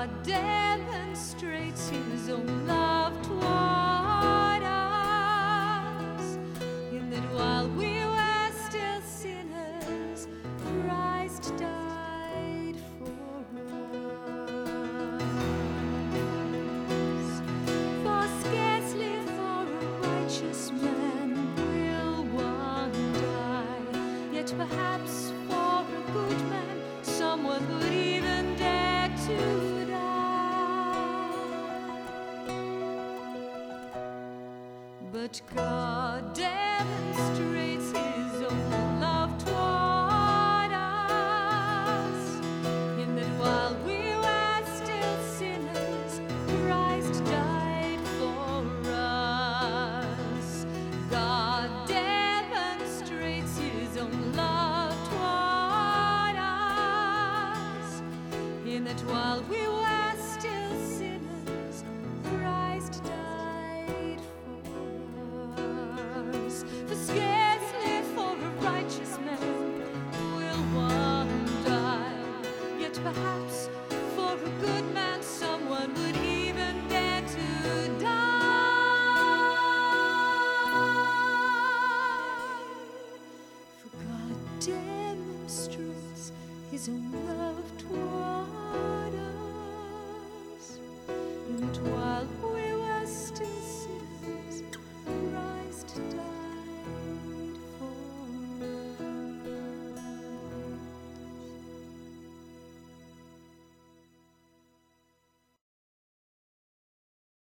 God demonstrates His own love toward us, in that while we were still sinners, Christ died for us. For scarcely for a righteous man will one die, yet perhaps for a good man someone would even dare to die. But God demonstrates His own love toward us, in that while we were still sinners, Christ died for us. God demonstrates His own love toward us, in that while we were still sinners, Christ died for us. For scarcely for a righteous man will one die, yet perhaps for a good man someone would even dare to die. For God demonstrates His own love toward